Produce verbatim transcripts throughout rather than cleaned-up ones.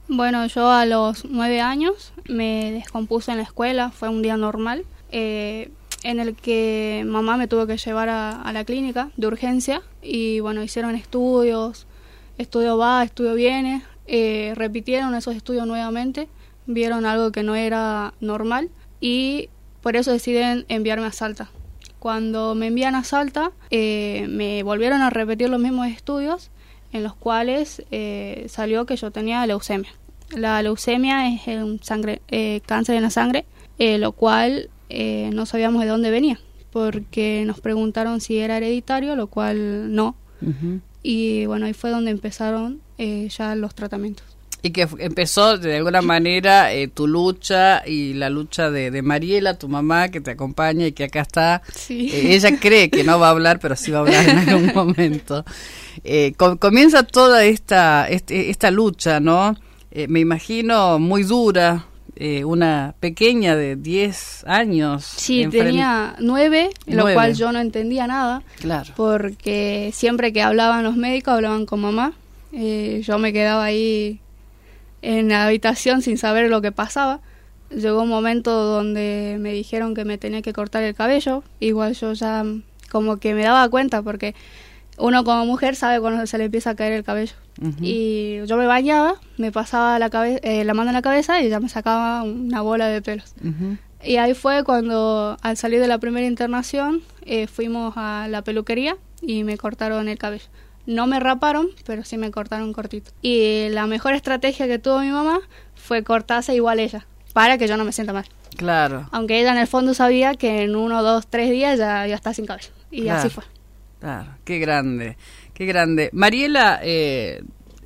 Bueno, yo a los nueve años me descompuse en la escuela, fue un día normal, eh, en el que mamá me tuvo que llevar a, a la clínica de urgencia y bueno, hicieron estudios, estudio va, estudio viene, eh, repitieron esos estudios nuevamente, vieron algo que no era normal y por eso deciden enviarme a Salta. Cuando me envían a Salta, eh, me volvieron a repetir los mismos estudios en los cuales eh, salió que yo tenía leucemia. La leucemia es un sangre, eh, cáncer en la sangre, eh, lo cual eh, no sabíamos de dónde venía, porque nos preguntaron si era hereditario, lo cual no. Uh-huh. Y bueno, ahí fue donde empezaron eh, ya los tratamientos. Y que empezó de alguna manera eh, tu lucha y la lucha de, de Mariela, tu mamá, que te acompaña y que acá está. Sí. Eh, ella cree que no va a hablar, pero sí va a hablar en algún momento. Eh, com- comienza toda esta, este, esta lucha, ¿no? Eh, me imagino muy dura, eh, una pequeña de diez años. Sí, enfrent- tenía nueve, lo Nueve. cual yo no entendía nada. Claro. Porque siempre que hablaban los médicos, hablaban con mamá. Eh, yo me quedaba ahí en la habitación sin saber lo que pasaba. Llegó un momento donde me dijeron que me tenía que cortar el cabello. Igual yo ya como que me daba cuenta porque uno como mujer sabe cuando se le empieza a caer el cabello. Uh-huh. Y yo me bañaba, me pasaba la, cabe- eh, la mano en la cabeza y ya me sacaba una bola de pelos. Uh-huh. Y ahí fue cuando al salir de la primera internación eh, fuimos a la peluquería y me cortaron el cabello. No me raparon, pero sí me cortaron cortito. Y la mejor estrategia que tuvo mi mamá fue cortarse igual ella, para que yo no me sienta mal. Claro. Aunque ella en el fondo sabía que en uno, dos, tres días ya, ya está sin cabello. Y claro. así fue. Claro, qué grande, qué grande. Mariela, eh,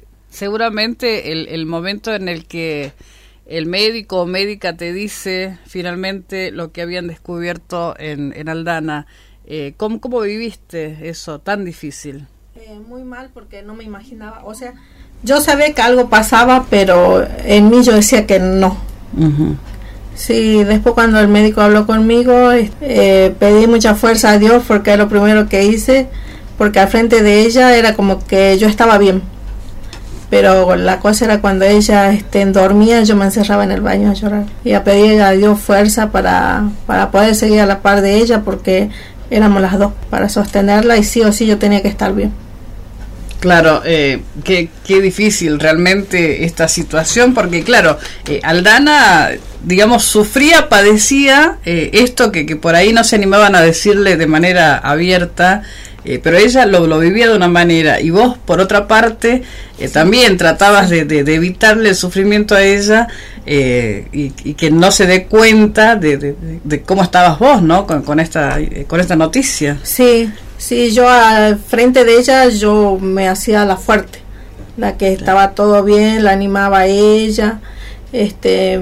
seguramente el, el momento en el que el médico o médica te dice finalmente lo que habían descubierto en, en Aldana, eh, ¿cómo, ¿cómo viviste eso tan difícil? Eh, muy mal porque no me imaginaba, o sea, yo sabía que algo pasaba, pero en mí yo decía que no. Uh-huh. Sí, después cuando el médico habló conmigo, eh, pedí mucha fuerza a Dios porque es lo primero que hice, porque al frente de ella era como que yo estaba bien, pero la cosa era cuando ella este, dormía, yo me encerraba en el baño a llorar y a pedir a Dios fuerza para, para poder seguir a la par de ella, porque éramos las dos para sostenerla y sí o sí yo tenía que estar bien. Claro, eh, qué, qué difícil realmente esta situación, porque claro, eh, Aldana, digamos, sufría, padecía eh, esto que, que por ahí no se animaban a decirle de manera abierta, eh, pero ella lo, lo vivía de una manera, y vos, por otra parte, eh, sí. también tratabas de, de, de evitarle el sufrimiento a ella, eh, y, y que no se dé cuenta de, de, de cómo estabas vos, ¿no? Con, con esta, con esta noticia. Sí. Sí, yo al frente de ella yo me hacía la fuerte, la que estaba todo bien, la animaba a ella, este,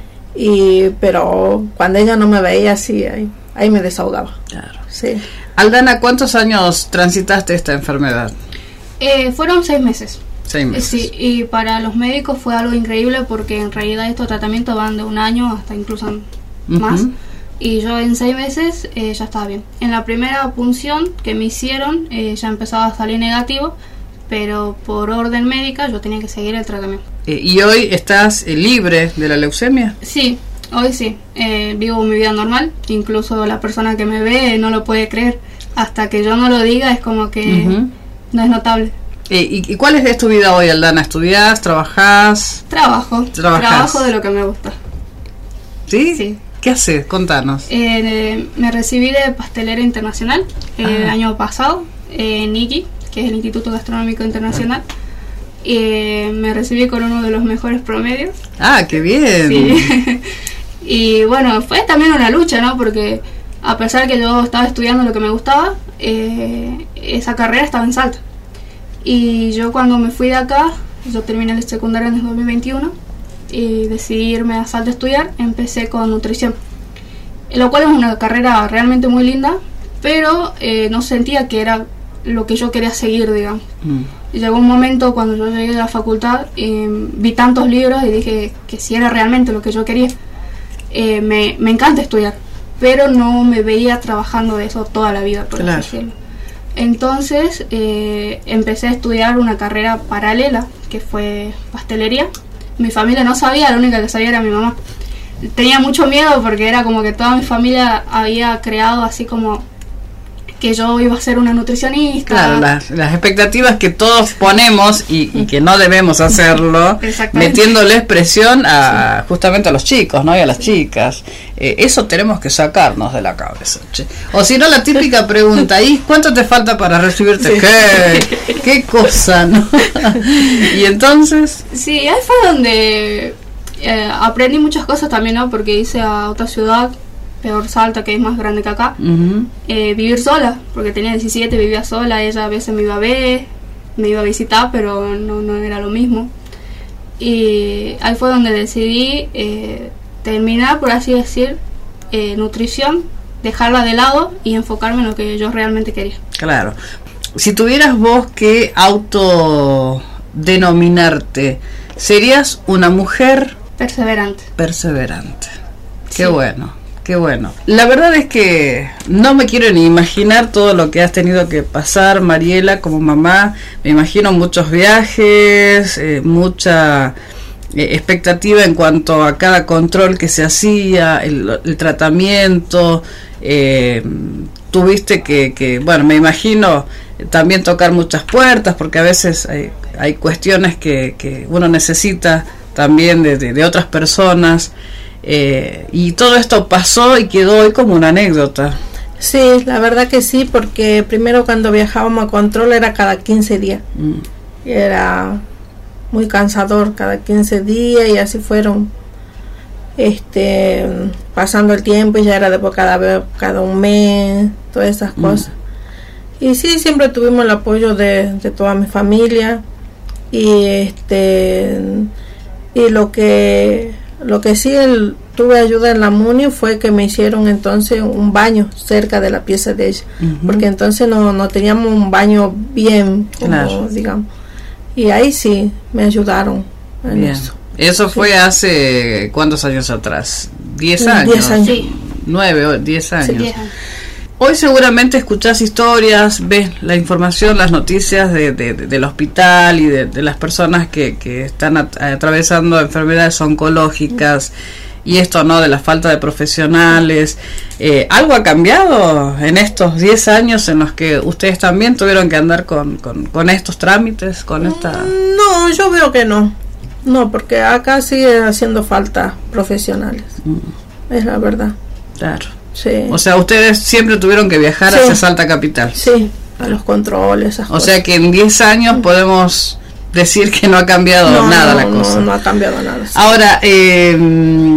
y pero cuando ella no me veía así, ahí, ahí me desahogaba. Claro. Sí. Aldana, ¿cuántos años transitaste esta enfermedad? Eh, fueron seis meses. Seis meses. Sí, y para los médicos fue algo increíble porque en realidad estos tratamientos van de un año hasta incluso uh-huh. más. Y yo en seis meses eh, ya estaba bien. En la primera punción que me hicieron eh, ya empezaba a salir negativo, pero por orden médica yo tenía que seguir el tratamiento. Eh, ¿Y hoy estás eh, libre de la leucemia? Sí, hoy sí. Eh, vivo mi vida normal. Incluso la persona que me ve no lo puede creer. Hasta que yo no lo diga es como que uh-huh. no es notable. Eh, ¿y, ¿Y cuál es tu vida hoy, Aldana? ¿Estudiás? ¿Trabajás? Trabajo. ¿Trabajás? Trabajo de lo que me gusta. ¿Sí? Sí. ¿Qué haces? Contanos. Eh, me recibí de pastelera internacional eh, el año pasado eh, en I G I, que es el Instituto Gastronómico Internacional. Eh, me recibí con uno de los mejores promedios. ¡Ah, qué bien! Sí. Y bueno, fue también una lucha, ¿no? Porque a pesar que yo estaba estudiando lo que me gustaba, eh, esa carrera estaba en Salta. Y yo cuando me fui de acá, yo terminé el secundario en el dos mil veintiuno, y decidí irme a Salta a estudiar. Empecé con nutrición, lo cual es una carrera realmente muy linda, pero eh, no sentía que era lo que yo quería seguir, digamos. Mm. Llegó un momento cuando yo llegué a la facultad, eh, vi tantos libros y dije que si era realmente lo que yo quería. Eh, me, me encanta estudiar, pero no me veía trabajando de eso toda la vida, por claro. así decirlo. Entonces eh, empecé a estudiar una carrera paralela, que fue pastelería. mi familia no sabía, la única que sabía era mi mamá. Tenía mucho miedo porque era como que toda mi familia había creado así como que yo iba a ser una nutricionista. Claro, las, las expectativas que todos ponemos y, y que no debemos hacerlo, metiéndoles presión a sí. justamente a los chicos, ¿no? Y a las sí. chicas. Eh, eso tenemos que sacarnos de la cabeza. Che. O si no, la típica pregunta, ¿y cuánto te falta para recibirte? Sí. ¿Qué? ¿Qué cosa, no? Y entonces... Sí, ahí fue donde eh, aprendí muchas cosas también, ¿no? Porque hice a otra ciudad, peor Salta, que es más grande que acá, uh-huh. eh, vivir sola, porque tenía diecisiete, vivía sola, ella a veces me iba a ver, me iba a visitar, pero no, no era lo mismo. Y ahí fue donde decidí eh, terminar, por así decir, eh, nutrición, dejarla de lado y enfocarme en lo que yo realmente quería. Claro. Si tuvieras vos que autodenominarte, ¿serías una mujer? Perseverante. Perseverante. Qué sí. bueno. Qué bueno. La verdad es que no me quiero ni imaginar todo lo que has tenido que pasar, Mariela, como mamá. Me imagino muchos viajes, eh, mucha eh, expectativa en cuanto a cada control que se hacía, el, el tratamiento. Eh, tuviste que, que, bueno, me imagino también tocar muchas puertas, porque a veces hay, hay cuestiones que, que uno necesita también de, de, de otras personas. Eh, y todo esto pasó y quedó hoy como una anécdota. Sí, la verdad que sí, porque primero cuando viajábamos a control era cada quince días. Mm. Era muy cansador cada quince días y así fueron este pasando el tiempo y ya era después cada vez, cada un mes, todas esas cosas. Mm. Y sí, siempre tuvimos el apoyo de, de toda mi familia y este y lo que Lo que sí el, tuve ayuda en la MUNI fue que me hicieron entonces un baño cerca de la pieza de ella, uh-huh. porque entonces no, no teníamos un baño bien, como, claro. digamos. Y ahí sí me ayudaron en bien. eso. Eso sí. fue hace ¿cuántos años atrás? ¿Diez años? Diez años. Sí. Nueve o diez años. Sí, diez años. Hoy seguramente escuchás historias, ves la información, las noticias de, de, de, del hospital y de, de las personas que, que están at- atravesando enfermedades oncológicas y esto, ¿no? De la falta de profesionales. Eh, ¿Algo ha cambiado en estos diez años en los que ustedes también tuvieron que andar con, con, con estos trámites? con esta No, yo veo que no. No, porque acá sigue haciendo falta profesionales. Mm. Es la verdad. Claro. Sí. O sea, ustedes siempre tuvieron que viajar sí. hacia Salta Capital. Sí, a los controles, esas O cosas. sea que en diez años podemos decir que no ha cambiado no, nada no, la cosa. No, no ha cambiado nada. Sí. Ahora, eh,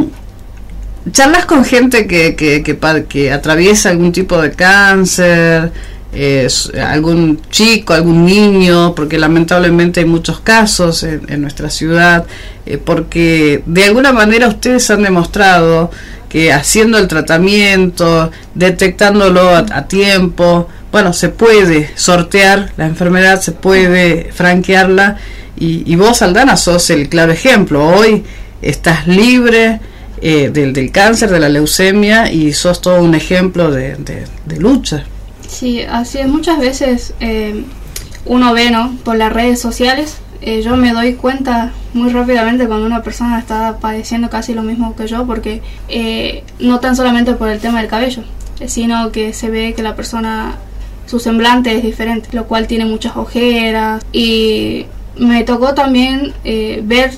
¿charlas con gente que, que, que, que atraviesa algún tipo de cáncer? Eh, algún chico, algún niño, porque lamentablemente hay muchos casos en, en nuestra ciudad, eh, porque de alguna manera ustedes han demostrado que haciendo el tratamiento, detectándolo a, a tiempo, bueno, se puede sortear la enfermedad, se puede franquearla, y, y vos, Aldana, sos el claro ejemplo. Hoy estás libre eh, del, del cáncer, de la leucemia, y sos todo un ejemplo de, de, de lucha. Sí, así es. Muchas veces eh, uno ve, ¿no?, por las redes sociales. Eh, yo me doy cuenta muy rápidamente cuando una persona está padeciendo casi lo mismo que yo, porque eh, no tan solamente por el tema del cabello, sino que se ve que la persona, su semblante es diferente, lo cual tiene muchas ojeras. Y me tocó también eh, ver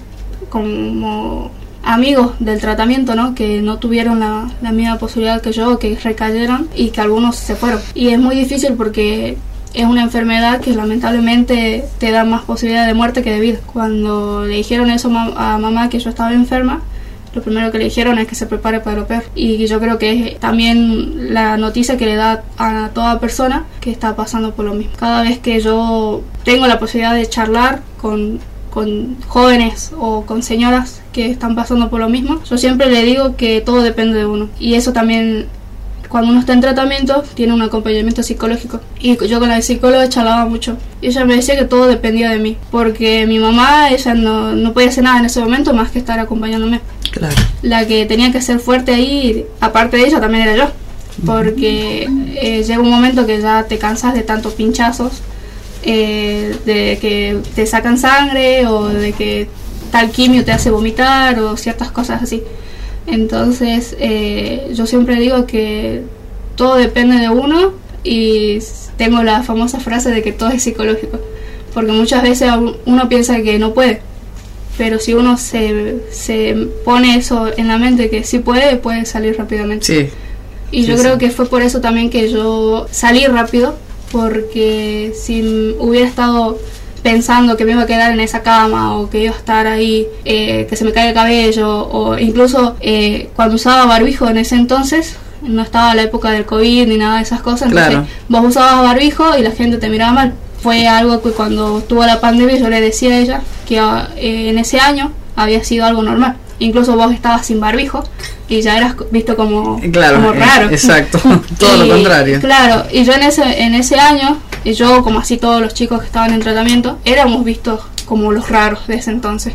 como amigos del tratamiento, ¿no?, que no tuvieron la, la misma posibilidad que yo, que recayeron y que algunos se fueron. Y es muy difícil porque es una enfermedad que lamentablemente te da más posibilidad de muerte que de vida. Cuando le dijeron eso a mamá, que yo estaba enferma, lo primero que le dijeron es que se prepare para lo peor. Y yo creo que es también la noticia que le da a toda persona que está pasando por lo mismo. Cada vez que yo tengo la posibilidad de charlar con, con jóvenes o con señoras que están pasando por lo mismo, yo siempre le digo que todo depende de uno. Y eso también, cuando uno está en tratamiento, tiene un acompañamiento psicológico. Y yo con la psicóloga charlaba mucho. Y ella me decía que todo dependía de mí. Porque mi mamá, ella no, no podía hacer nada en ese momento más que estar acompañándome. Claro. La que tenía que ser fuerte ahí, aparte de ella, también era yo. Porque eh, llega un momento que ya te cansas de tantos pinchazos, eh, de que te sacan sangre o de que tal quimio te hace vomitar o ciertas cosas así. Entonces eh, yo siempre digo que todo depende de uno, y tengo la famosa frase de que todo es psicológico, porque muchas veces uno piensa que no puede, pero si uno se, se pone eso en la mente que sí puede, puede salir rápidamente. Sí. Y sí, yo creo sí. que fue por eso también que yo salí rápido, porque si hubiera estado pensando que me iba a quedar en esa cama o que iba a estar ahí, eh, que se me cae el cabello, o incluso eh, cuando usaba barbijo en ese entonces, no estaba la época del COVID ni nada de esas cosas, entonces Claro. vos usabas barbijo y la gente te miraba mal. Fue algo que cuando tuvo la pandemia yo le decía a ella que eh, en ese año había sido algo normal. Incluso vos estabas sin barbijo y ya eras visto como, Claro, como raro. eh, exacto, todo Y, lo contrario. Claro, y yo en ese, en ese año, y yo como así todos los chicos que estaban en tratamiento, éramos vistos como los raros de ese entonces.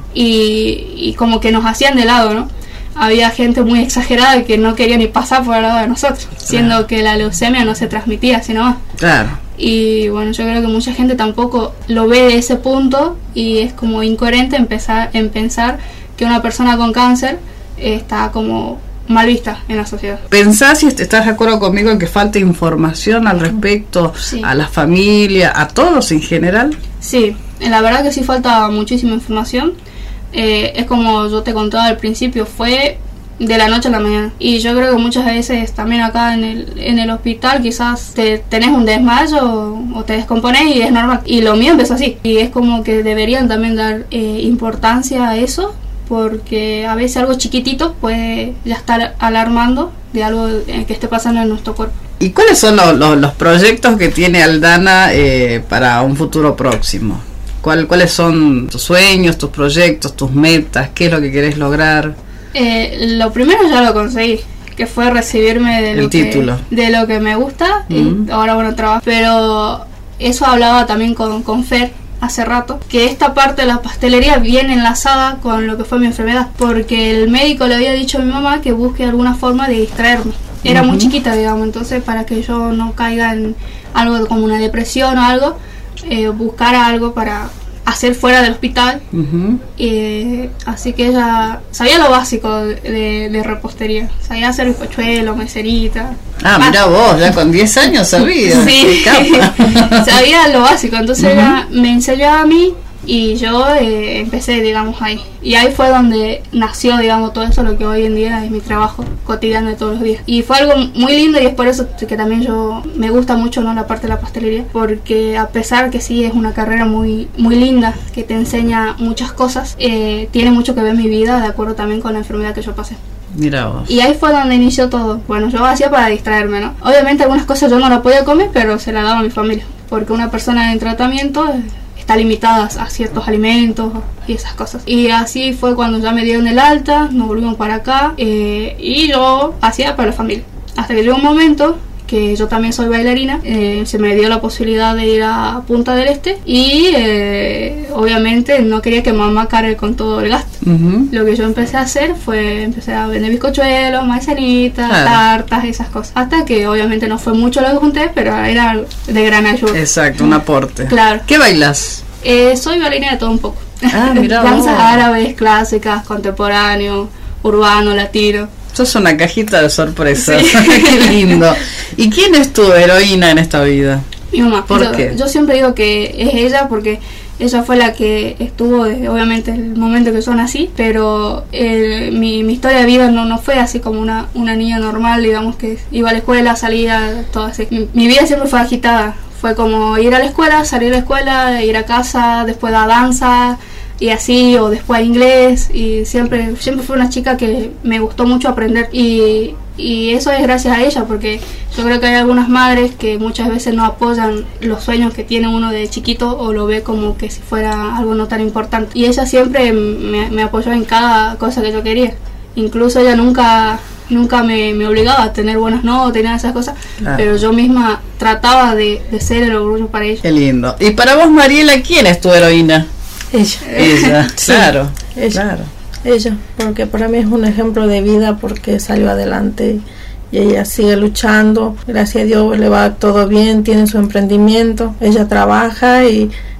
Y, y como que nos hacían de lado, ¿no? Había gente muy exagerada que no quería ni pasar por el lado de nosotros, siendo que la leucemia no se transmitía, sino más. Claro. Y bueno, yo creo que mucha gente tampoco lo ve de ese punto, y es como incoherente empezar en pensar que una persona con cáncer eh, está como mal vista en la sociedad. ¿Pensás si estás de acuerdo conmigo en que falta información al respecto Sí. a la familia, a todos en general? Sí, la verdad que sí falta muchísima información. Eh, es como yo te contaba al principio, fue de la noche a la mañana. Y yo creo que muchas veces también acá en el, en el hospital quizás te, tenés un desmayo o, o te descomponés y es normal. Y lo mío empezó así. Y es como que deberían también dar eh, importancia a eso, porque a veces algo chiquitito puede ya estar alarmando de algo eh, que esté pasando en nuestro cuerpo. ¿Y cuáles son los, los, los proyectos que tiene Aldana eh, para un futuro próximo? ¿Cuál, ¿Cuáles son tus sueños, tus proyectos, tus metas? ¿Qué es lo que querés lograr? Eh, lo primero ya lo conseguí, que fue recibirme de El lo, título. Que, de lo que me gusta. Mm. Y ahora bueno, trabajo. Pero eso hablaba también con, con Fer hace rato, que esta parte de la pastelería viene enlazada con lo que fue mi enfermedad, porque el médico le había dicho a mi mamá que busque alguna forma de distraerme. Era Uh-huh. muy chiquita, digamos, entonces para que yo no caiga en algo como una depresión o algo, eh, buscara algo para hacer fuera del hospital. Uh-huh. Eh, así que ella sabía lo básico de, de repostería, sabía hacer bizcochuelo, meserita. Ah, mira vos, ya con diez años sabías. Sí, Qué capa. sabía lo básico, entonces Uh-huh. ella me enseñó a mí y yo eh, empecé, digamos, ahí. Y ahí fue donde nació, digamos, todo eso, lo que hoy en día es mi trabajo cotidiano de todos los días. Y fue algo muy lindo, y es por eso que también yo me gusta mucho, ¿no?, la parte de la pastelería, porque a pesar que sí es una carrera muy, muy linda, que te enseña muchas cosas, eh, tiene mucho que ver mi vida, de acuerdo también con la enfermedad que yo pasé. Mira vos. Y ahí fue donde inició todo. Bueno, yo hacía para distraerme, ¿no? Obviamente algunas cosas yo no las podía comer, pero se las daba a mi familia, porque una persona en tratamiento eh, está limitada a ciertos alimentos y esas cosas. Y así fue cuando ya me dieron el alta, nos volvimos para acá, eh, y yo hacía para la familia. Hasta que llegó un momento que yo también soy bailarina, eh, se me dio la posibilidad de ir a Punta del Este, y eh, obviamente no quería que mamá cargue con todo el gasto. Uh-huh. Lo que yo empecé a hacer fue empecé a vender bizcochuelos, maicenitas, Claro. tartas, esas cosas. Hasta que obviamente no fue mucho lo que junté, pero era de gran ayuda. Exacto, un aporte. Claro. ¿Qué bailas? Eh, soy bailarina de todo un poco. Ah, mirá Danzas vos. árabes, clásicas, contemporáneo, urbano, latino. Sos una cajita de sorpresas. Sí. Qué lindo. ¿Y quién es tu heroína en esta vida? Mi mamá. ¿Por yo, qué? yo siempre digo que es ella, porque ella fue la que estuvo desde, obviamente, el momento que yo nací, pero eh, mi, mi historia de vida no, no fue así como una, una niña normal, digamos, que iba a la escuela, salía, todo así. Mi, mi vida siempre fue agitada. Fue como ir a la escuela, salir de la escuela, ir a casa, después a danza y así, o después a inglés, y siempre siempre fue una chica que me gustó mucho aprender, y, y eso es gracias a ella, porque yo creo que hay algunas madres que muchas veces no apoyan los sueños que tiene uno de chiquito, o lo ve como que si fuera algo no tan importante, y ella siempre me, me apoyó en cada cosa que yo quería. Incluso ella nunca nunca me, me obligaba a tener buenas notas y nada de esas cosas, Claro. pero yo misma trataba de, de ser el orgullo para ella. Qué lindo. Y para vos, Mariela, ¿quién es tu heroína? Ella. Ella, Sí, claro, ella. claro. Ella, porque para mí es un ejemplo de vida, porque salió adelante y ella sigue luchando. Gracias a Dios le va todo bien, tiene su emprendimiento, ella trabaja y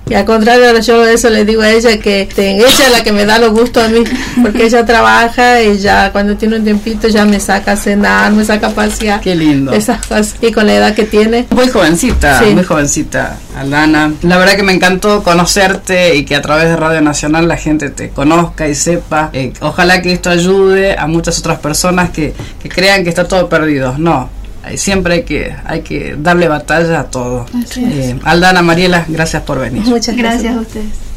Y al contrario, ahora yo eso le digo a ella, que te, ella es la que me da los gustos a mí, porque ella trabaja y ya cuando tiene un tiempito ya me saca a cenar, me saca a pasear. Qué lindo. Esas cosas. Y con la edad que tiene. Muy jovencita, sí. muy jovencita, Aldana. La verdad que me encantó conocerte y que a través de Radio Nacional la gente te conozca y sepa. Eh, ojalá que esto ayude a muchas otras personas que, que crean que está todo perdido. No. Siempre hay que hay que darle batalla a todo. Así eh, Aldana, Mariela, gracias por venir. Muchas gracias, gracias a ustedes.